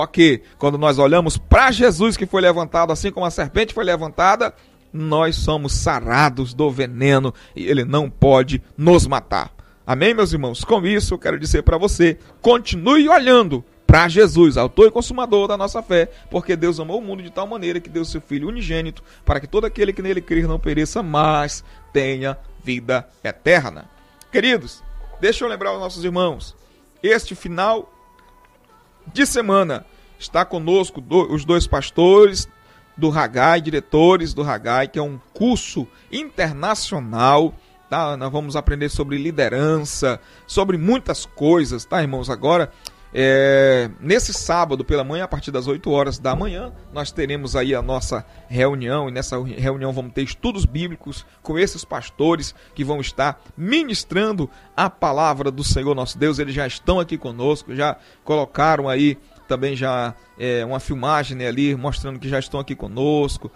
que quando nós olhamos para Jesus que foi levantado, assim como a serpente foi levantada, nós somos sarados do veneno e ele não pode nos matar. Amém, meus irmãos? Com isso eu quero dizer para você, continue olhando para Jesus, autor e consumador da nossa fé, porque Deus amou o mundo de tal maneira que deu seu Filho unigênito, para que todo aquele que nele crer não pereça, mas tenha vida eterna. Queridos, deixa eu lembrar aos nossos irmãos, este final de semana está conosco os dois pastores do Haggai, diretores do Haggai, que é um curso internacional, tá? Nós vamos aprender sobre liderança, sobre muitas coisas, tá, irmãos? Agora, nesse sábado pela manhã, a partir das 8 horas da manhã, nós teremos aí a nossa reunião, e nessa reunião vamos ter estudos bíblicos com esses pastores que vão estar ministrando a palavra do Senhor nosso Deus. Eles já estão aqui conosco, já colocaram aí também já uma filmagem, né, ali mostrando que já estão aqui conosco,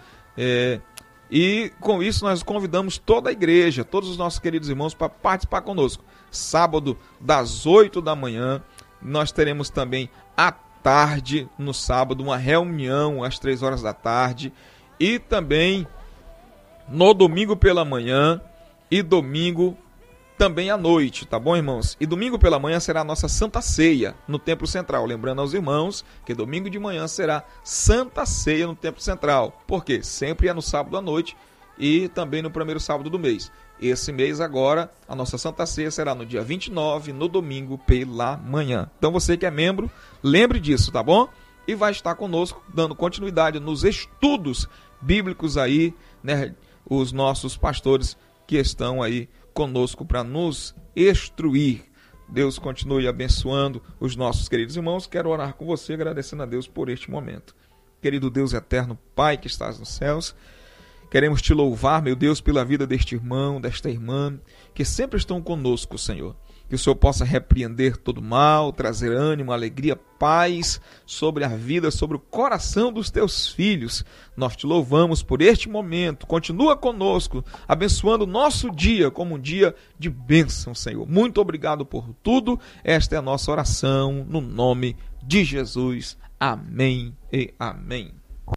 e com isso nós convidamos toda a igreja, todos os nossos queridos irmãos para participar conosco. Sábado das 8 da manhã, nós teremos também à tarde, no sábado, uma reunião às 3 horas da tarde, e também no domingo pela manhã e domingo também à noite, tá bom, irmãos? E domingo pela manhã será a nossa Santa Ceia no Templo Central. Lembrando aos irmãos que domingo de manhã será Santa Ceia no Templo Central. Por quê? Sempre é no sábado à noite e também no primeiro sábado do mês. Esse mês agora, a nossa Santa Ceia será no dia 29, no domingo pela manhã. Então você que é membro, lembre disso, tá bom? E vai estar conosco, dando continuidade nos estudos bíblicos aí, né? Os nossos pastores que estão aí conosco para nos instruir. Deus continue abençoando os nossos queridos irmãos. Quero orar com você, agradecendo a Deus por este momento. Querido Deus eterno, Pai que estás nos céus, queremos te louvar, meu Deus, pela vida deste irmão, desta irmã, que sempre estão conosco, Senhor. Que o Senhor possa repreender todo mal, trazer ânimo, alegria, paz sobre a vida, sobre o coração dos teus filhos. Nós te louvamos por este momento. Continua conosco, abençoando o nosso dia como um dia de bênção, Senhor. Muito obrigado por tudo. Esta é a nossa oração, no nome de Jesus. Amém e amém.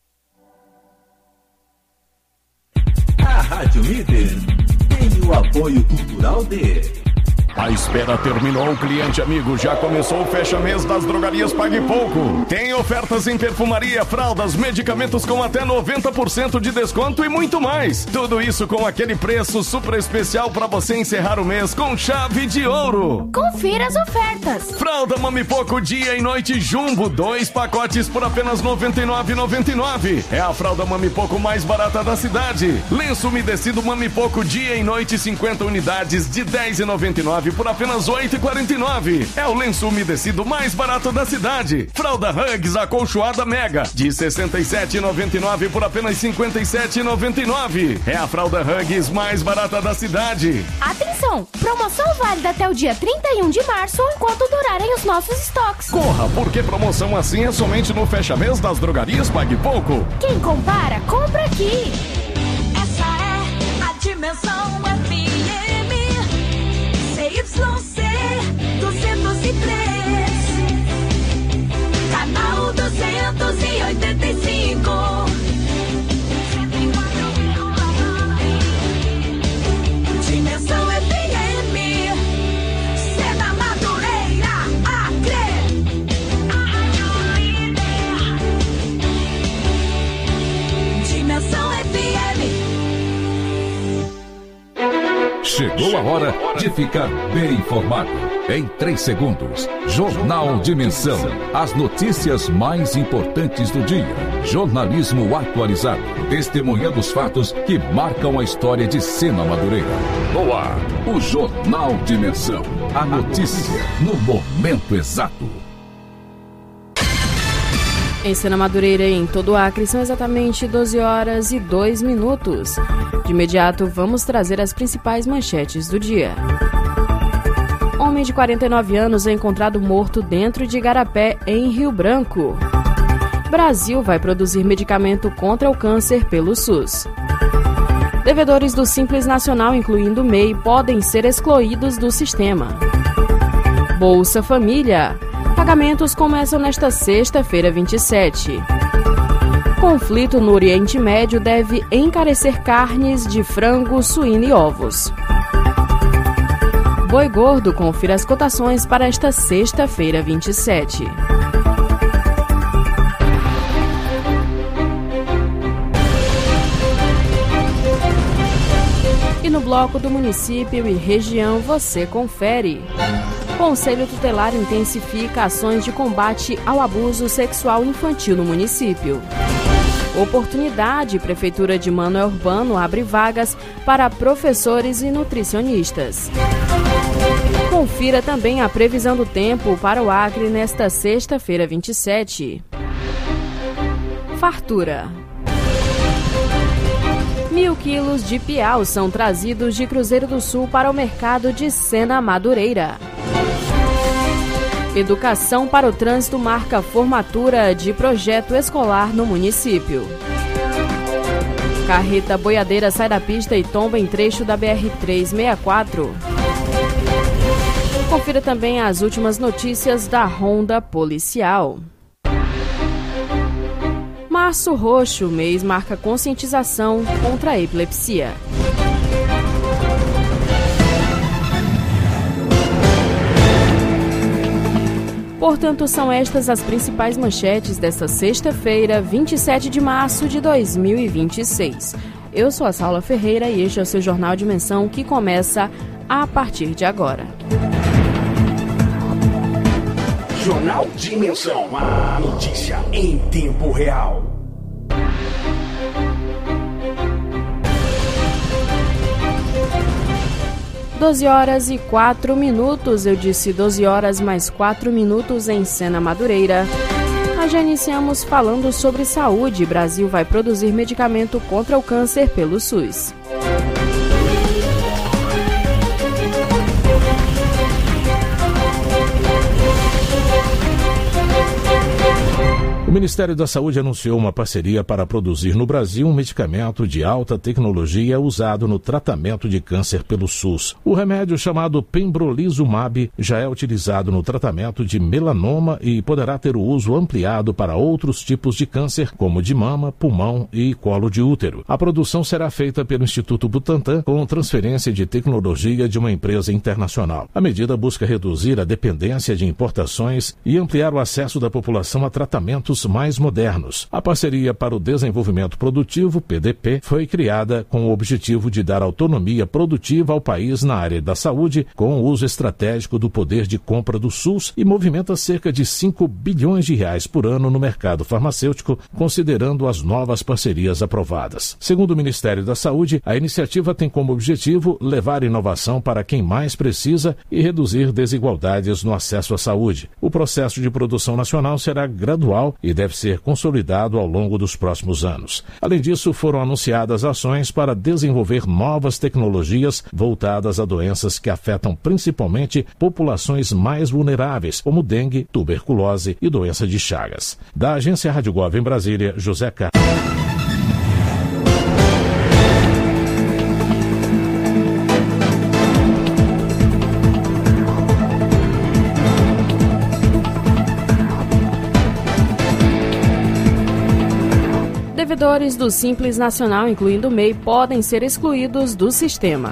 A Rádio Líder tem o apoio cultural de... A espera terminou, cliente amigo, já começou o fecha-mês das drogarias Pague Pouco. Tem ofertas em perfumaria, fraldas, medicamentos com até 90% de desconto e muito mais. Tudo isso com aquele preço super especial para você encerrar o mês com chave de ouro. Confira as ofertas. Fralda Mami Pouco Dia e Noite Jumbo, 2 pacotes por apenas R$ 99,99. É a fralda Mami Pouco mais barata da cidade. Lenço umedecido Mami Pouco Dia e Noite, 50 unidades de R$ 10,99 por apenas R$ 8,49. É o lenço umedecido mais barato da cidade. Fralda Hugs acolchoada Mega de R$ 67,99 por apenas R$ 57,99. É a fralda Hugs mais barata da cidade. Atenção! Promoção válida até o dia 31 de março ou enquanto durarem os nossos estoques. Corra, porque promoção assim é somente no fecha-mês das drogarias Pague Pouco. Quem compara, compra aqui. Essa é a Dimensão FM CYC 203, canal 285, 104,9. Dimensão FM, Sena Madureira, Acre. Dimensão FM. Chegou a hora de ficar bem informado. Em 3 segundos, Jornal Dimensão. As notícias mais importantes do dia. Jornalismo atualizado. Testemunhando os fatos que marcam a história de Sena Madureira. No ar, o Jornal Dimensão. A notícia no momento exato. Em Sena Madureira e em todo o Acre são exatamente 12 horas e 2 minutos. De imediato, vamos trazer as principais manchetes do dia. Homem de 49 anos é encontrado morto dentro de Igarapé, em Rio Branco. Brasil vai produzir medicamento contra o câncer pelo SUS. Devedores do Simples Nacional, incluindo o MEI, podem ser excluídos do sistema. Bolsa Família. Pagamentos começam nesta sexta-feira, 27. Conflito no Oriente Médio deve encarecer carnes de frango, suíno e ovos. Boi gordo, confira as cotações para esta sexta-feira, 27. E no bloco do município e região você confere. Conselho Tutelar intensifica ações de combate ao abuso sexual infantil no município. Oportunidade, Prefeitura de Manoel Urbano abre vagas para professores e nutricionistas. Confira também a previsão do tempo para o Acre nesta sexta-feira, 27. Fartura. 1.000 quilos de piau são trazidos de Cruzeiro do Sul para o mercado de Sena Madureira. Educação para o Trânsito marca formatura de projeto escolar no município. Carreta boiadeira sai da pista e tomba em trecho da BR-364. Confira também as últimas notícias da Ronda Policial. Março Roxo, mês marca conscientização contra a epilepsia. Portanto, são estas as principais manchetes desta sexta-feira, 27 de março de 2026. Eu sou a Saula Ferreira e este é o seu Jornal Dimensão que começa a partir de agora. Jornal Dimensão, a notícia em tempo real. Doze horas e 4 minutos, eu disse 12 horas mais 4 minutos em Sena Madureira. Nós já iniciamos falando sobre saúde. Brasil vai produzir medicamento contra o câncer pelo SUS. O Ministério da Saúde anunciou uma parceria para produzir no Brasil um medicamento de alta tecnologia usado no tratamento de câncer pelo SUS. O remédio, chamado pembrolizumab, já é utilizado no tratamento de melanoma e poderá ter o uso ampliado para outros tipos de câncer, como de mama, pulmão e colo de útero. A produção será feita pelo Instituto Butantan com transferência de tecnologia de uma empresa internacional. A medida busca reduzir a dependência de importações e ampliar o acesso da população a tratamentos mais modernos. A Parceria para o Desenvolvimento Produtivo, PDP, foi criada com o objetivo de dar autonomia produtiva ao país na área da saúde, com o uso estratégico do poder de compra do SUS e movimenta cerca de 5 bilhões de reais por ano no mercado farmacêutico, considerando as novas parcerias aprovadas. Segundo o Ministério da Saúde, a iniciativa tem como objetivo levar inovação para quem mais precisa e reduzir desigualdades no acesso à saúde. O processo de produção nacional será gradual e deve ser consolidado ao longo dos próximos anos. Além disso, foram anunciadas ações para desenvolver novas tecnologias voltadas a doenças que afetam principalmente populações mais vulneráveis, como dengue, tuberculose e doença de Chagas. Da Agência Rádio Gov em Brasília, José Carlos. Devedores do Simples Nacional, incluindo o MEI, podem ser excluídos do sistema.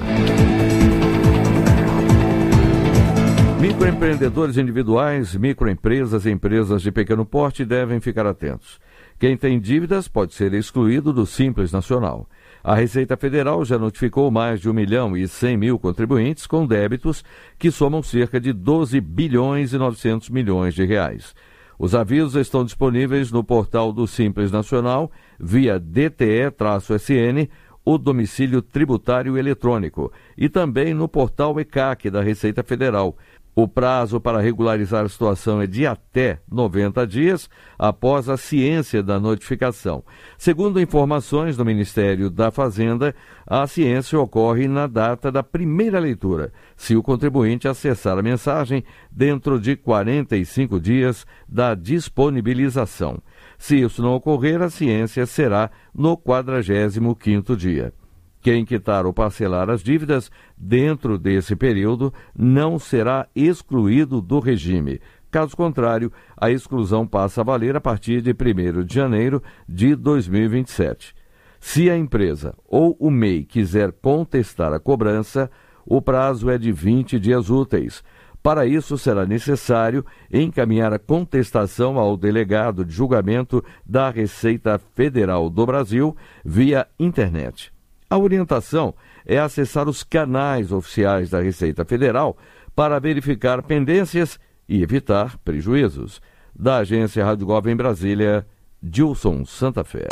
Microempreendedores individuais, microempresas e empresas de pequeno porte devem ficar atentos. Quem tem dívidas pode ser excluído do Simples Nacional. A Receita Federal já notificou mais de 1.100.000 contribuintes com débitos que somam cerca de 12 bilhões e 900 milhões de reais. Os avisos estão disponíveis no portal do Simples Nacional, via DTE-SN, o domicílio tributário eletrônico, e também no portal ECAC da Receita Federal. O prazo para regularizar a situação é de até 90 dias após a ciência da notificação. Segundo informações do Ministério da Fazenda, a ciência ocorre na data da primeira leitura, se o contribuinte acessar a mensagem dentro de 45 dias da disponibilização. Se isso não ocorrer, a ciência será no 45º dia. Quem quitar ou parcelar as dívidas dentro desse período não será excluído do regime. Caso contrário, a exclusão passa a valer a partir de 1º de janeiro de 2027. Se a empresa ou o MEI quiser contestar a cobrança, o prazo é de 20 dias úteis. Para isso, será necessário encaminhar a contestação ao delegado de julgamento da Receita Federal do Brasil via internet. A orientação é acessar os canais oficiais da Receita Federal para verificar pendências e evitar prejuízos. Da agência Rádio Gov em Brasília, Dilson Santa Fé.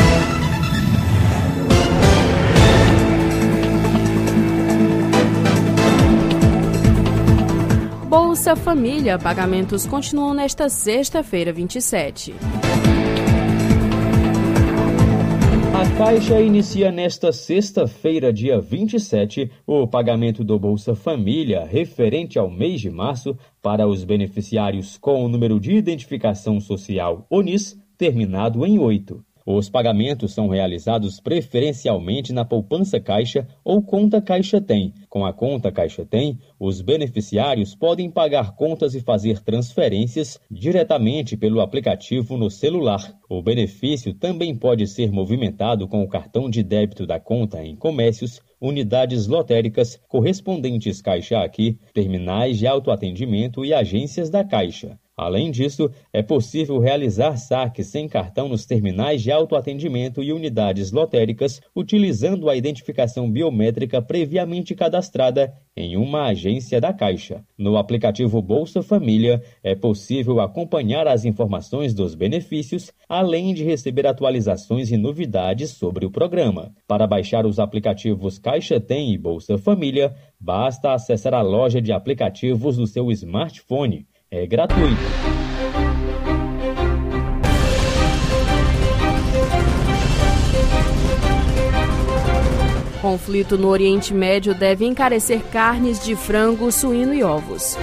Bolsa Família, pagamentos continuam nesta sexta-feira, 27. A Caixa inicia nesta sexta-feira, dia 27, o pagamento do Bolsa Família referente ao mês de março para os beneficiários com o número de identificação social ONIS terminado em 8. Os pagamentos são realizados preferencialmente na poupança Caixa ou conta Caixa Tem. Com a conta Caixa Tem, os beneficiários podem pagar contas e fazer transferências diretamente pelo aplicativo no celular. O benefício também pode ser movimentado com o cartão de débito da conta em comércios, unidades lotéricas, correspondentes Caixa Aqui, terminais de autoatendimento e agências da Caixa. Além disso, é possível realizar saques sem cartão nos terminais de autoatendimento e unidades lotéricas utilizando a identificação biométrica previamente cadastrada em uma agência da Caixa. No aplicativo Bolsa Família, é possível acompanhar as informações dos benefícios, além de receber atualizações e novidades sobre o programa. Para baixar os aplicativos Caixa Tem e Bolsa Família, basta acessar a loja de aplicativos do seu smartphone. É gratuito. Conflito no Oriente Médio deve encarecer carnes de frango, suíno e ovos.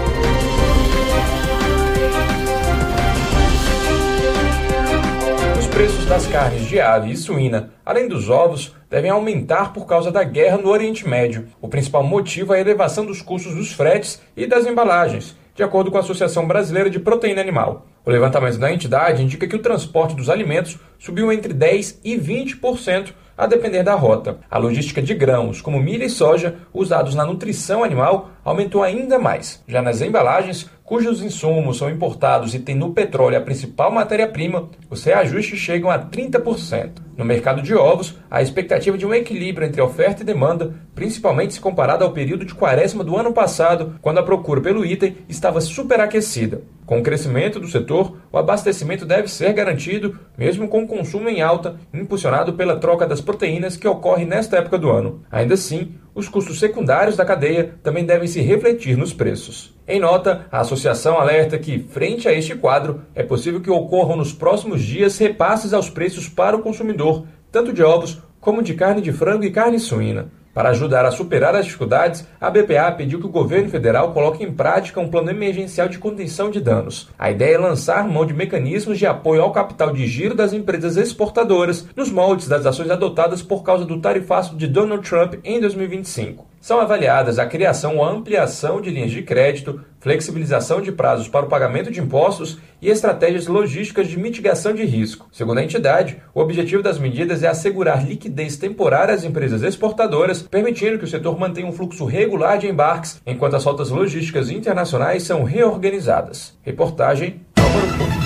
Os preços das carnes de ave e suína, além dos ovos, devem aumentar por causa da guerra no Oriente Médio. O principal motivo é a elevação dos custos dos fretes e das embalagens, de acordo com a Associação Brasileira de Proteína Animal. O levantamento da entidade indica que o transporte dos alimentos subiu entre 10% e 20%, a depender da rota. A logística de grãos, como milho e soja, usados na nutrição animal, aumentou ainda mais. Já nas embalagens, cujos insumos são importados e têm no petróleo a principal matéria-prima, os reajustes chegam a 30%. No mercado de ovos, há expectativa de um equilíbrio entre oferta e demanda, principalmente se comparado ao período de quaresma do ano passado, quando a procura pelo item estava superaquecida. Com o crescimento do setor, o abastecimento deve ser garantido, mesmo com o consumo em alta, impulsionado pela troca das proteínas que ocorre nesta época do ano. Ainda assim, os custos secundários da cadeia também devem se refletir nos preços. Em nota, a associação alerta que, frente a este quadro, é possível que ocorram nos próximos dias repasses aos preços para o consumidor, tanto de ovos como de carne de frango e carne suína. Para ajudar a superar as dificuldades, a BPA pediu que o governo federal coloque em prática um plano emergencial de contenção de danos. A ideia é lançar mão de mecanismos de apoio ao capital de giro das empresas exportadoras, nos moldes das ações adotadas por causa do tarifaço de Donald Trump em 2025. São avaliadas a criação ou ampliação de linhas de crédito, flexibilização de prazos para o pagamento de impostos e estratégias logísticas de mitigação de risco. Segundo a entidade, o objetivo das medidas é assegurar liquidez temporária às empresas exportadoras, permitindo que o setor mantenha um fluxo regular de embarques, enquanto as rotas logísticas internacionais são reorganizadas. Reportagem Álvaro Couto.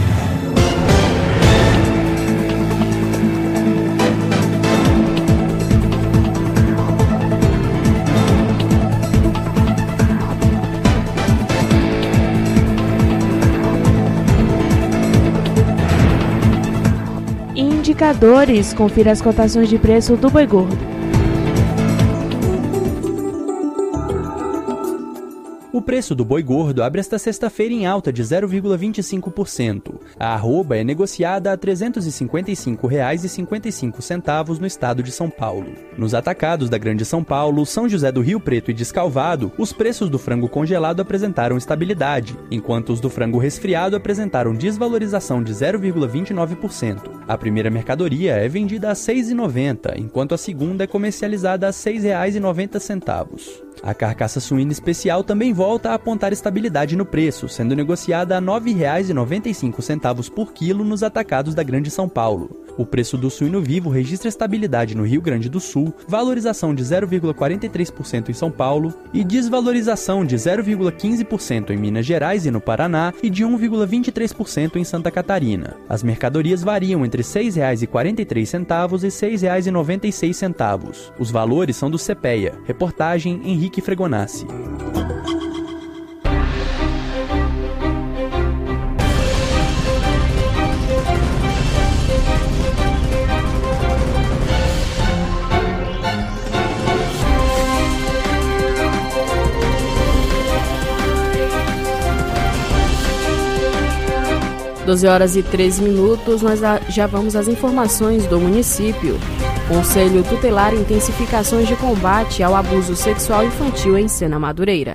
Indicadores. Confira as cotações de preço do boi gordo. O preço do boi gordo abre esta sexta-feira em alta de 0,25%. A arroba é negociada a R$ 355,55 no estado de São Paulo. Nos atacados da Grande São Paulo, São José do Rio Preto e Descalvado, os preços do frango congelado apresentaram estabilidade, enquanto os do frango resfriado apresentaram desvalorização de 0,29%. A primeira mercadoria é vendida a R$ 6,90, enquanto a segunda é comercializada a R$ 6,90. A carcaça suína especial também volta a apontar estabilidade no preço, sendo negociada a R$ 9,95 por quilo nos atacados da Grande São Paulo. O preço do suíno vivo registra estabilidade no Rio Grande do Sul, valorização de 0,43% em São Paulo e desvalorização de 0,15% em Minas Gerais e no Paraná e de 1,23% em Santa Catarina. As mercadorias variam entre R$ 6,43 e R$ 6,96. Os valores são do CPEA. Reportagem Henrique Fregonassi. Horas e 13 minutos, nós já vamos às informações do município. Conselho Tutelar intensificações de combate ao abuso sexual infantil em Sena Madureira.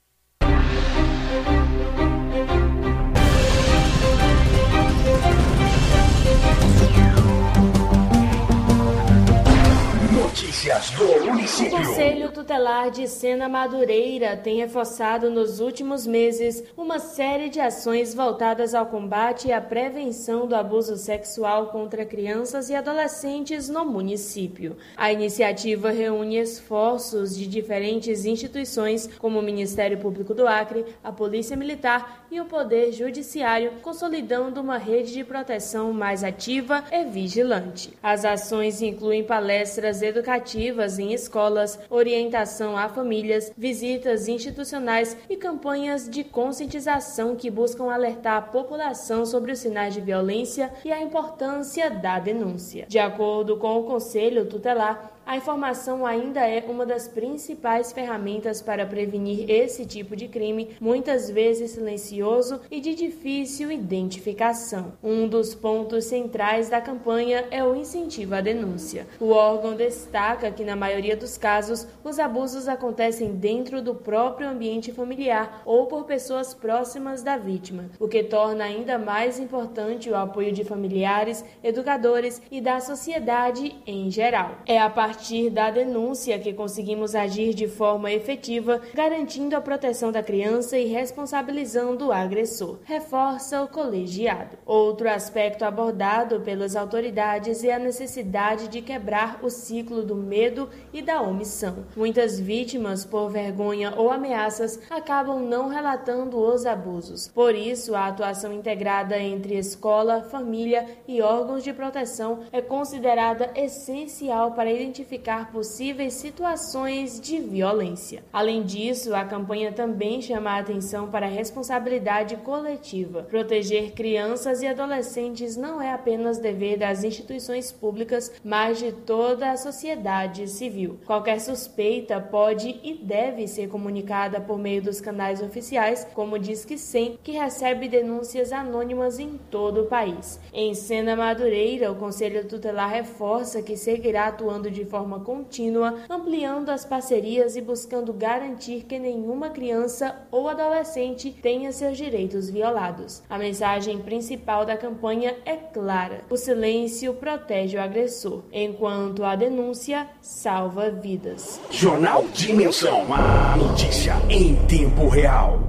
O Conselho Tutelar de Sena Madureira tem reforçado nos últimos meses uma série de ações voltadas ao combate e à prevenção do abuso sexual contra crianças e adolescentes no município. A iniciativa reúne esforços de diferentes instituições, como o Ministério Público do Acre, a Polícia Militar e o Poder Judiciário, consolidando uma rede de proteção mais ativa e vigilante. As ações incluem palestras educativas em escolas, orientação a famílias, visitas institucionais e campanhas de conscientização que buscam alertar a população sobre os sinais de violência e a importância da denúncia. De acordo com o Conselho Tutelar, a informação ainda é uma das principais ferramentas para prevenir esse tipo de crime, muitas vezes silencioso e de difícil identificação. Um dos pontos centrais da campanha é o incentivo à denúncia. O órgão destaca que, na maioria dos casos, os abusos acontecem dentro do próprio ambiente familiar ou por pessoas próximas da vítima, o que torna ainda mais importante o apoio de familiares, educadores e da sociedade em geral. É a partir da denúncia que conseguimos agir de forma efetiva, garantindo a proteção da criança e responsabilizando o agressor, reforça o colegiado. Outro aspecto abordado pelas autoridades é a necessidade de quebrar o ciclo do medo e da omissão. Muitas vítimas, por vergonha ou ameaças, acabam não relatando os abusos. Por isso, a atuação integrada entre escola, família e órgãos de proteção é considerada essencial para identificar possíveis situações de violência. Além disso, a campanha também chama a atenção para a responsabilidade coletiva. Proteger crianças e adolescentes não é apenas dever das instituições públicas, mas de toda a sociedade civil. Qualquer suspeita pode e deve ser comunicada por meio dos canais oficiais, como o Disque 100, que recebe denúncias anônimas em todo o país. Em Sena Madureira, o Conselho Tutelar reforça que seguirá atuando de forma contínua, ampliando as parcerias e buscando garantir que nenhuma criança ou adolescente tenha seus direitos violados. A mensagem principal da campanha é clara: o silêncio protege o agressor, enquanto a denúncia salva vidas. Jornal Dimensão, a notícia em tempo real.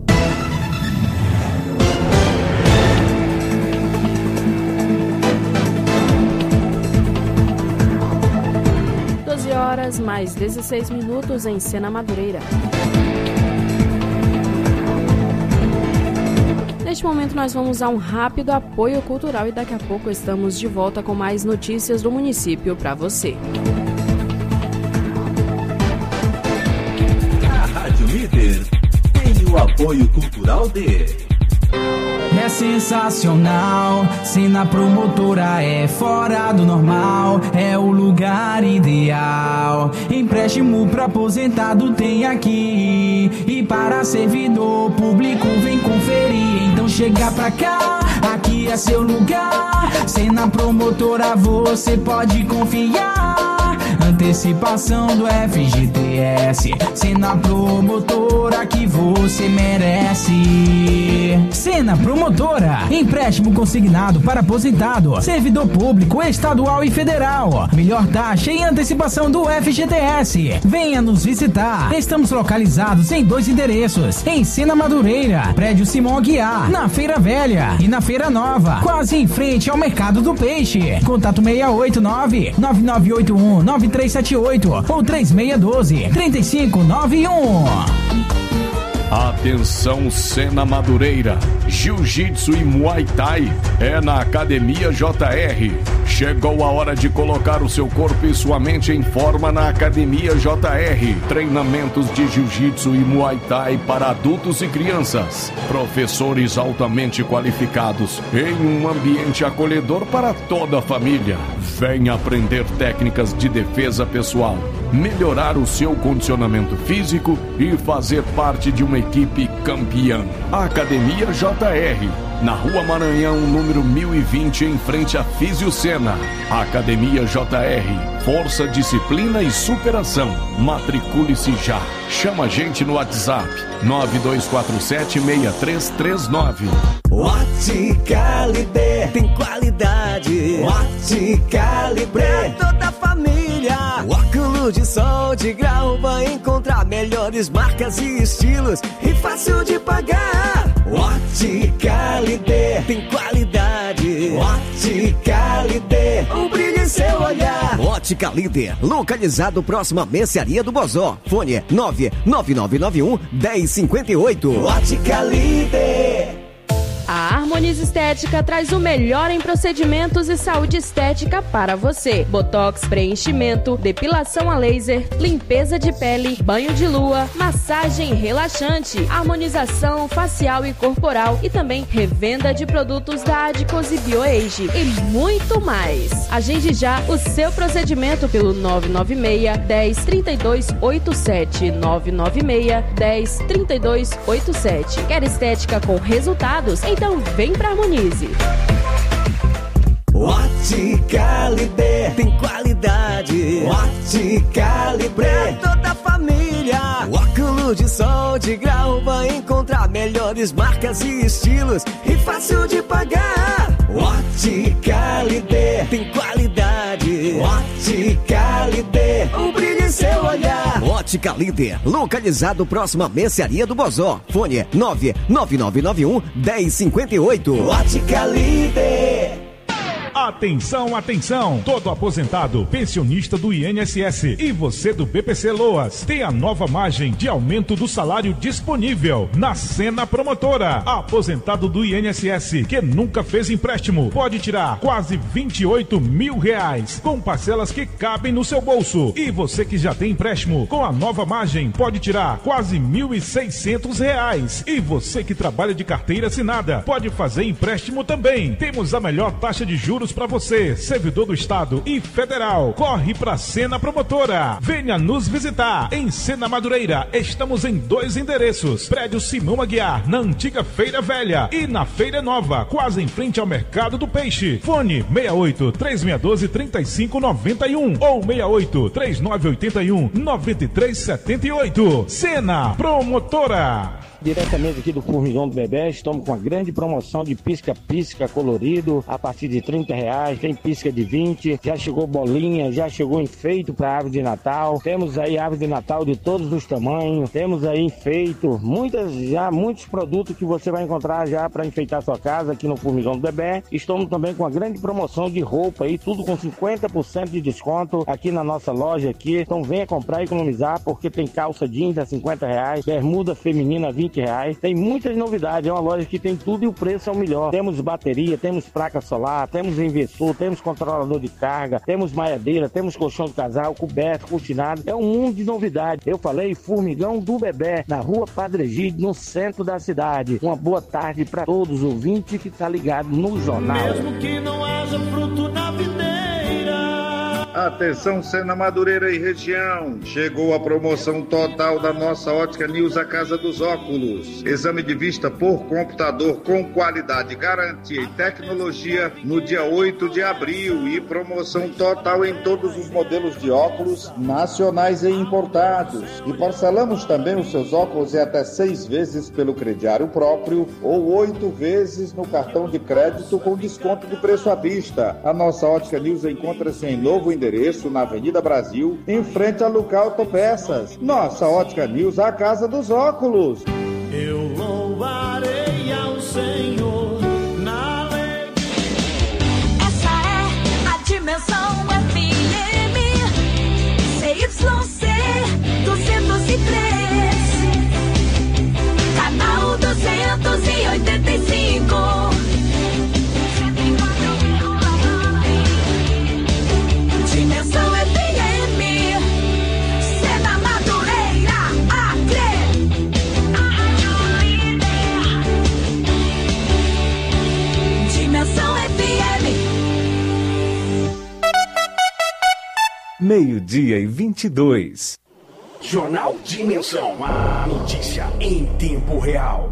Horas mais 16 minutos em Sena Madureira. Neste momento nós vamos a um rápido apoio cultural e daqui a pouco estamos de volta com mais notícias do município para você. A Rádio Líder tem o apoio cultural de... É sensacional, Sena Promotora é fora do normal, é o lugar ideal. Empréstimo pra aposentado tem aqui, e para servidor público vem conferir. Então chega pra cá, aqui é seu lugar. Sena Promotora você pode confiar. Antecipação do FGTS, Sena Promotora que você merece. Sena Promotora, empréstimo consignado para aposentado, servidor público estadual e federal. Melhor taxa e antecipação do FGTS. Venha nos visitar. Estamos localizados em 2 endereços, em Sena Madureira, prédio Simão Aguiar, na Feira Velha e na Feira Nova, quase em frente ao Mercado do Peixe. Contato 689-9981-9378 ou 3612-3591. Atenção, Sena Madureira, Jiu-Jitsu e Muay Thai é na Academia JR. Chegou a hora de colocar o seu corpo e sua mente em forma na Academia JR. Treinamentos de Jiu-Jitsu e Muay Thai para adultos e crianças. Professores altamente qualificados em um ambiente acolhedor para toda a família. Venha aprender técnicas de defesa pessoal, melhorar o seu condicionamento físico e fazer parte de uma equipe campeã. Academia JR, na Rua Maranhão, número 1020, em frente à Físio Sena. Academia JR, força, disciplina e superação. Matricule-se já. Chama a gente no WhatsApp 9247-6339. Ótica Libre tem qualidade. Ótica Libre é toda a família. Óculos de sol de grau vai encontrar melhores marcas e estilos e fácil de pagar. Ótica Libre tem qualidade. Ótica Libre, um brilho em seu olhar. Ótica Líder, localizado próximo à Mercearia do Bozó. Fone 99991-1058. Ótica Líder. A Harmoniza Estética traz o melhor em procedimentos e saúde estética para você. Botox, preenchimento, depilação a laser, limpeza de pele, banho de lua, massagem relaxante, harmonização facial e corporal e também revenda de produtos da Adicose BioAge e muito mais. Agende já o seu procedimento pelo 996-10-3287, 996-10-3287. Quer estética com resultados? Então vem pra Harmonize. Ótica Libre tem qualidade. Ótica Libre é toda a família. Óculos de sol de grau vai encontrar melhores marcas e estilos e fácil de pagar. Ótica Libre tem qualidade. Ótica Libre, um brilho em seu olhar. Ótica Líder, localizado próximo à Mercearia do Bozó. Fone 99991-1058. Ótica Líder. Atenção, atenção! Todo aposentado, pensionista do INSS e você do BPC Loas tem a nova margem de aumento do salário disponível na Sena Promotora. Aposentado do INSS que nunca fez empréstimo pode tirar quase R$28 mil com parcelas que cabem no seu bolso. E você que já tem empréstimo com a nova margem pode tirar quase R$1.600. E você que trabalha de carteira assinada pode fazer empréstimo também. Temos a melhor taxa de juros para você, servidor do Estado e Federal. Corre pra Sena Promotora. Venha nos visitar em Sena Madureira. Estamos em 2 endereços. Prédio Simão Aguiar, na antiga Feira Velha e na Feira Nova, quase em frente ao Mercado do Peixe. Fone 68-3612-3591 ou 68-3981-9378. Sena Promotora. Diretamente aqui do Formigão do Bebé, estamos com a grande promoção de pisca-pisca colorido a partir de R$30, tem pisca de 20, já chegou bolinha, já chegou enfeito para árvore de Natal, temos aí árvore de Natal de todos os tamanhos, temos aí enfeito, muitos produtos que você vai encontrar já para enfeitar sua casa aqui no Formigão do Bebé. Estamos também com a grande promoção de roupa aí, tudo com 50% de desconto aqui na nossa loja aqui, então venha comprar e economizar porque tem calça jeans a R$50, bermuda feminina a R$20. Tem muitas novidades, é uma loja que tem tudo e o preço é o melhor. Temos bateria, temos placa solar, temos inversor, temos controlador de carga, temos maiadeira, temos colchão de casal, coberto, cortinado. É um mundo de novidades. Eu falei Formigão do Bebé, na Rua Padre Egídio, no centro da cidade. Uma boa tarde para todos os ouvintes que tá ligado no jornal. Mesmo que não haja fruto na videira. Atenção, Sena Madureira e região. Chegou a promoção total da nossa Ótica News, a Casa dos Óculos. Exame de vista por computador com qualidade, garantia e tecnologia no dia 8 de abril. E promoção total em todos os modelos de óculos nacionais e importados. E parcelamos também os seus óculos em até 6 vezes pelo crediário próprio ou 8 vezes no cartão de crédito com desconto de preço à vista. A nossa Ótica News encontra-se em novo endereço na Avenida Brasil, em frente a Luca Autopeças. Nossa Ótica News, a Casa dos Óculos. Eu louvarei ao Senhor na alegria. Essa é a Dimensão FM CYC 203, canal 285. Dimensão FM, Sena Madureira, Acre. Dimensão FM. 12:22. Jornal Dimensão, a notícia em tempo real.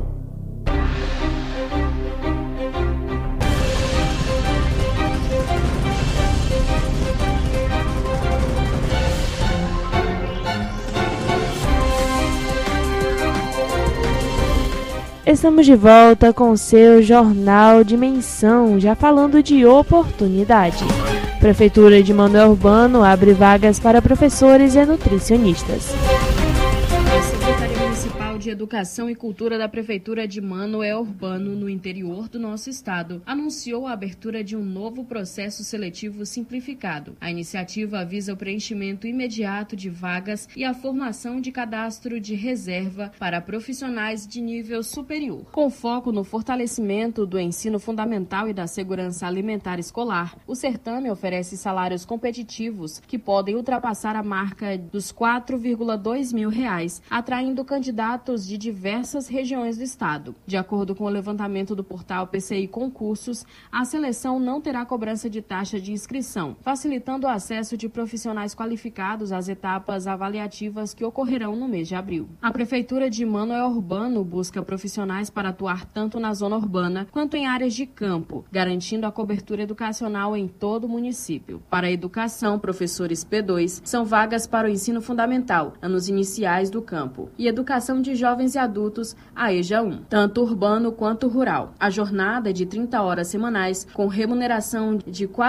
Estamos de volta com o seu Jornal Dimensão, já falando de oportunidade. Prefeitura de Manoel Urbano abre vagas para professores e nutricionistas. A Secretaria Municipal de Educação e Cultura da Prefeitura de Manoel Urbano, no interior do nosso estado, anunciou a abertura de um novo processo seletivo simplificado. A iniciativa visa o preenchimento imediato de vagas e a formação de cadastro de reserva para profissionais de nível superior. Com foco no fortalecimento do ensino fundamental e da segurança alimentar escolar, o certame oferece salários competitivos que podem ultrapassar a marca dos R$4,2 mil, atraindo candidatos de diversas regiões do estado. De acordo com o levantamento do portal PCI Concursos, a seleção não terá cobrança de taxa de inscrição, facilitando o acesso de profissionais qualificados às etapas avaliativas que ocorrerão no mês de abril. A Prefeitura de Manoel Urbano busca profissionais para atuar tanto na zona urbana quanto em áreas de campo, garantindo a cobertura educacional em todo o município. Para a educação, professores P2 são vagas para o ensino fundamental, anos iniciais do campo, e educação de jovens e adultos, a EJA 1, tanto urbano quanto rural. A jornada é de 30 horas semanais, com remuneração de R$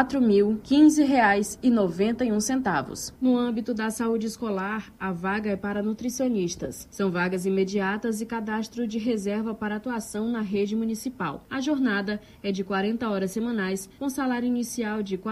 4.015,91. No âmbito da saúde escolar, a vaga é para nutricionistas. São vagas imediatas e cadastro de reserva para atuação na rede municipal. A jornada é de 40 horas semanais, com salário inicial de R$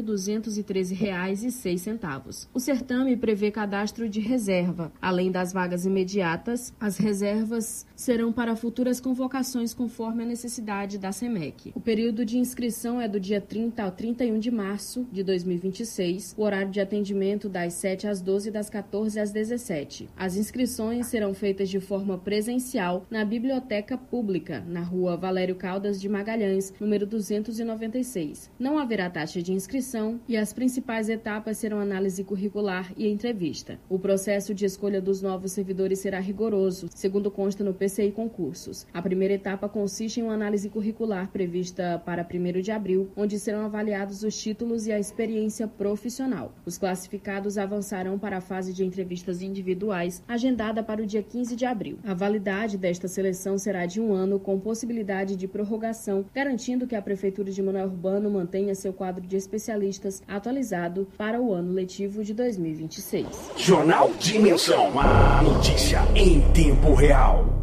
4.213,06. O certame prevê cadastro de reserva. Além das vagas imediatas, as reservas serão para futuras convocações conforme a necessidade da SEMEC. O período de inscrição é do dia 30 ao 31 de março de 2026, o horário de atendimento das 7 às 12 e das 14 às 17. As inscrições serão feitas de forma presencial na Biblioteca Pública, na Rua Valério Caldas de Magalhães, número 296. Não haverá taxa de inscrição e as principais etapas serão análise curricular e entrevista. O processo de escolha dos novos servidores será rigoroso, segundo consta no PCI Concursos. A primeira etapa consiste em uma análise curricular prevista para 1º de abril, onde serão avaliados os títulos e a experiência profissional. Os classificados avançarão para a fase de entrevistas individuais, agendada para o dia 15 de abril. A validade desta seleção será de 1 ano, com possibilidade de prorrogação, garantindo que a Prefeitura de Manoel Urbano mantenha seu quadro de especialistas atualizado para o ano letivo de 2026. Jornal Dimensão, a notícia em tempo real.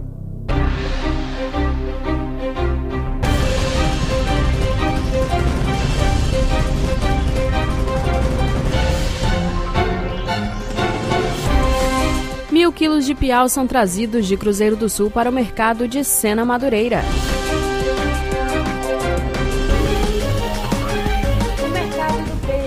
Mil quilos de piau são trazidos de Cruzeiro do Sul para o mercado de Sena Madureira. O mercado do peixe de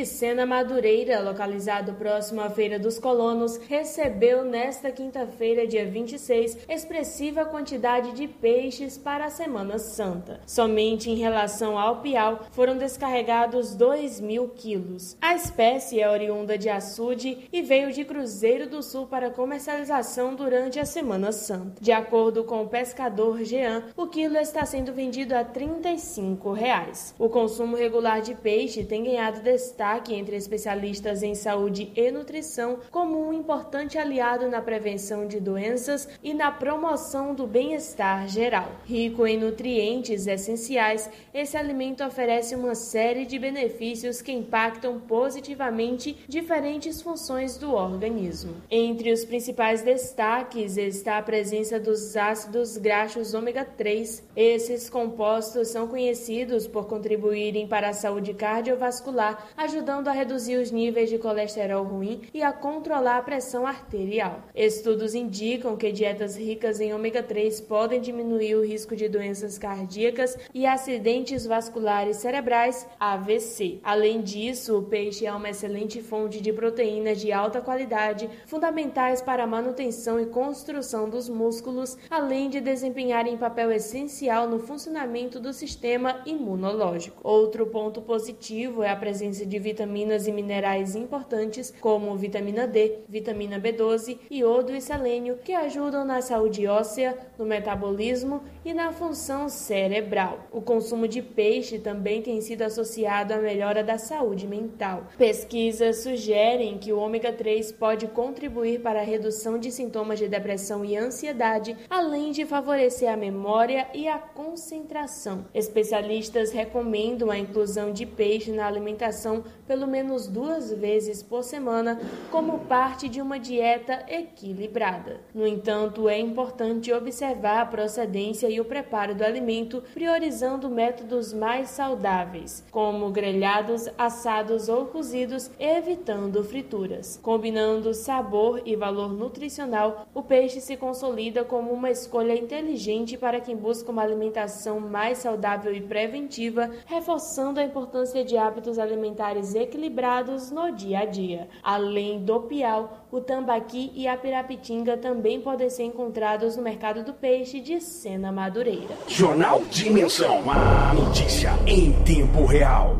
Sena Madureira, localizado próximo à Feira dos Colonos, recebeu nesta quinta-feira, dia 26, expressiva quantidade de peixes para a Semana Santa. Somente em relação ao piau foram descarregados 2.000 quilos. A espécie é oriunda de açude e veio de Cruzeiro do Sul para comercialização durante a Semana Santa. De acordo com o pescador Jean, o quilo está sendo vendido a R$ 35. O consumo regular de peixe tem ganhado destaque entre especialistas em saúde e nutrição como um importante aliado na prevenção de doenças e na promoção do bem-estar geral. Rico em nutrientes essenciais, esse alimento oferece uma série de benefícios que impactam positivamente diferentes funções do organismo. Entre os principais destaques está a presença dos ácidos graxos ômega 3. Esses compostos são conhecidos por contribuírem para a saúde cardiovascular, ajudando a reduzir os níveis de colesterol ruim e a controlar a pressão arterial. Estudos indicam que dietas ricas em ômega 3 podem diminuir o risco de doenças cardíacas e acidentes vasculares cerebrais, AVC. Além disso, o peixe é uma excelente fonte de proteínas de alta qualidade, fundamentais para a manutenção e construção dos músculos, além de desempenharem papel essencial no funcionamento do sistema imunológico. Outro ponto positivo é a presença de vitaminas e minerais importantes, como vitamina D, vitamina B12, iodo e selênio, que ajudam na saúde óssea, no metabolismo e na função cerebral. O consumo de peixe também tem sido associado à melhora da saúde mental. Pesquisas sugerem que o ômega 3 pode contribuir para a redução de sintomas de depressão e ansiedade, além de favorecer a memória e a concentração. Especialistas recomendam a inclusão de peixe na alimentação pelo menos 2 vezes por semana, como parte de uma dieta equilibrada. No entanto, é importante observar a procedência e o preparo do alimento, priorizando métodos mais saudáveis, como grelhados, assados ou cozidos, evitando frituras. Combinando sabor e valor nutricional, o peixe se consolida como uma escolha inteligente para quem busca uma alimentação mais saudável e preventiva, reforçando a importância de hábitos alimentares equilibrados no dia a dia. Além do piau, o tambaqui e a pirapitinga também podem ser encontrados no mercado do peixe de Sena Madureira. Jornal Dimensão, a notícia em tempo real.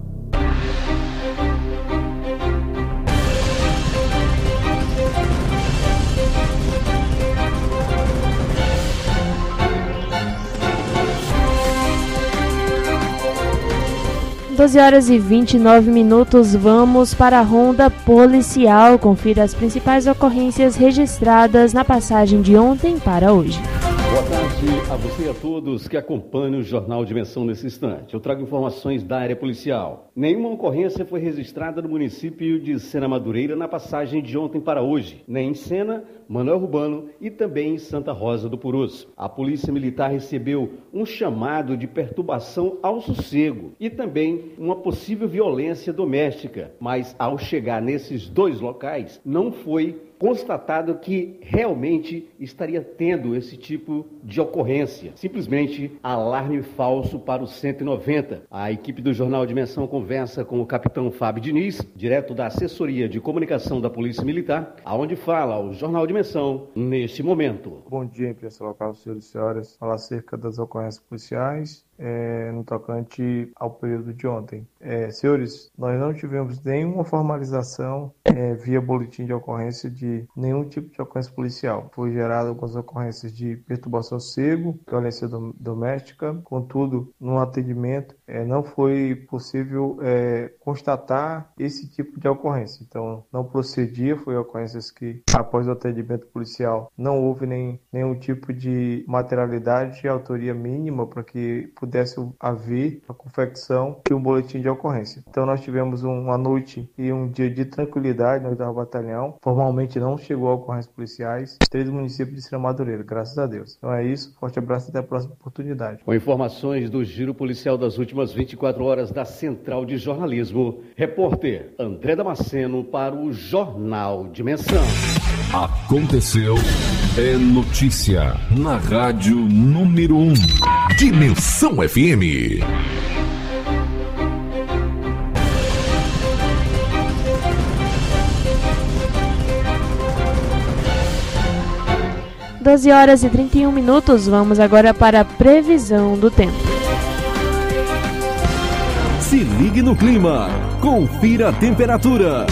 Horas e 29 minutos, vamos para a ronda policial. Confira as principais ocorrências registradas na passagem de ontem para hoje. Boa tarde a você e a todos que acompanham o Jornal Dimensão nesse instante. Eu trago informações da área policial. Nenhuma ocorrência foi registrada no município de Sena Madureira na passagem de ontem para hoje, nem em Sena, Manoel Urbano e também em Santa Rosa do Purus. A Polícia Militar recebeu um chamado de perturbação ao sossego e também uma possível violência doméstica, mas ao chegar nesses 2 locais não foi constatado que realmente estaria tendo esse tipo de ocorrência. Simplesmente alarme falso para o 190. A equipe do Jornal Dimensão conversa com o capitão Fábio Diniz, direto da Assessoria de Comunicação da Polícia Militar, aonde fala o Jornal Dimensão neste momento. Bom dia, imprensa local, senhores e senhoras. Falar acerca das ocorrências policiais no tocante ao período de ontem. Senhores, nós não tivemos nenhuma formalização via boletim de ocorrência de nenhum tipo de ocorrência policial. Foi gerado algumas ocorrências de perturbação ao sossego, violência doméstica, contudo, no atendimento não foi possível constatar esse tipo de ocorrência. Então, não procedia, foi ocorrências que, após o atendimento policial, não houve nenhum tipo de materialidade de autoria mínima para que pudesse haver a confecção de um boletim de ocorrência. Então nós tivemos uma noite e um dia de tranquilidade no 8º Batalhão. Formalmente não chegou a ocorrências policiais. 3 municípios de Sena Madureira, graças a Deus. Então é isso, forte abraço e até a próxima oportunidade. Com informações do giro policial das últimas 24 horas da Central de Jornalismo, repórter André Damasceno para o Jornal Dimensão. Aconteceu, é notícia na rádio número 1, Dimensão FM. 12 horas e 31 minutos. Vamos agora para a previsão do tempo. Se ligue no clima. Confira a temperatura.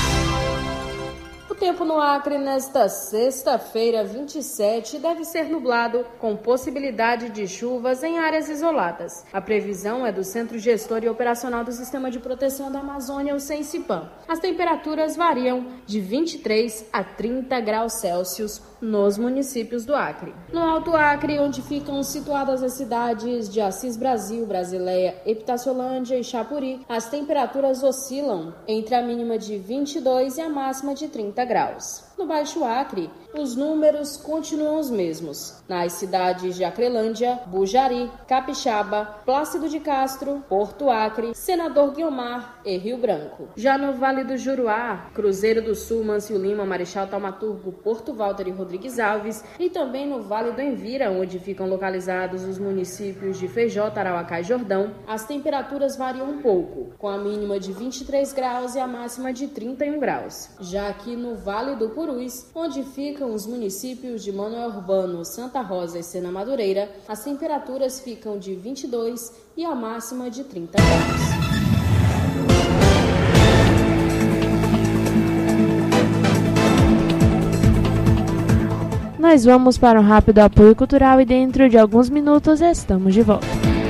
O tempo no Acre nesta sexta-feira, 27, deve ser nublado, com possibilidade de chuvas em áreas isoladas. A previsão é do Centro Gestor e Operacional do Sistema de Proteção da Amazônia, o CENSIPAM. As temperaturas variam de 23 a 30 graus Celsius nos municípios do Acre. No Alto Acre, onde ficam situadas as cidades de Assis Brasil, Brasileia, Epitaciolândia e Chapuri, as temperaturas oscilam entre a mínima de 22 e a máxima de 30 graus. No Baixo Acre, os números continuam os mesmos. Nas cidades de Acrelândia, Bujari, Capixaba, Plácido de Castro, Porto Acre, Senador Guiomar e Rio Branco. Já no Vale do Juruá, Cruzeiro do Sul, Mâncio Lima, Marechal Taumaturgo, Porto Walter e Rodrigues Alves, e também no Vale do Envira, onde ficam localizados os municípios de Feijó, Tarauacá e Jordão, as temperaturas variam um pouco, com a mínima de 23 graus e a máxima de 31 graus. Já aqui no Vale do Purus, onde ficam os municípios de Manoel Urbano, Santa Rosa e Sena Madureira, as temperaturas ficam de 22 e a máxima de 30 graus. Nós vamos para um rápido apoio cultural e dentro de alguns minutos estamos de volta.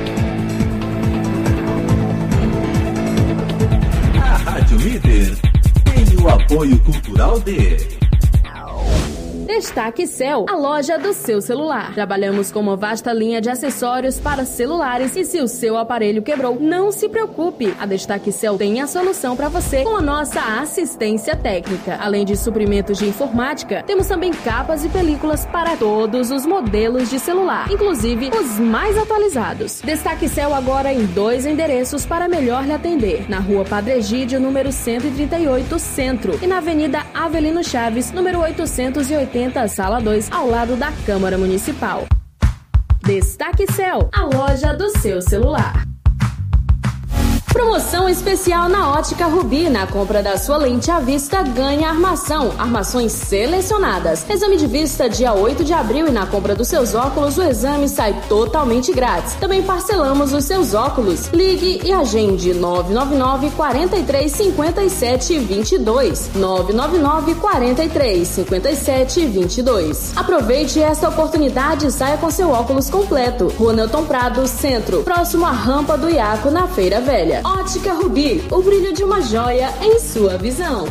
A Rádio Líder tem o apoio cultural de Destaque Cell, a loja do seu celular. Trabalhamos com uma vasta linha de acessórios para celulares e se o seu aparelho quebrou, não se preocupe. A Destaque Cell tem a solução para você com a nossa assistência técnica. Além de suprimentos de informática, temos também capas e películas para todos os modelos de celular, inclusive os mais atualizados. Destaque Cell agora em 2 endereços para melhor lhe atender. Na Rua Padre Egídio, número 138, Centro, e na Avenida Avelino Chaves, número 880, Sala 2, ao lado da Câmara Municipal. Destaque Cell, a loja do seu celular. Promoção especial na Ótica Rubi. Na compra da sua lente à vista, ganha armação. Armações selecionadas. Exame de vista dia 8 de abril e na compra dos seus óculos, o exame sai totalmente grátis. Também parcelamos os seus óculos. Ligue e agende 999 43 57 22. 999 43 57 22. Aproveite esta oportunidade e saia com seu óculos completo. Rua Nelton Prado, Centro, próximo à rampa do Iaco, na Feira Velha. Ótica Rubi, o brilho de uma joia em sua visão.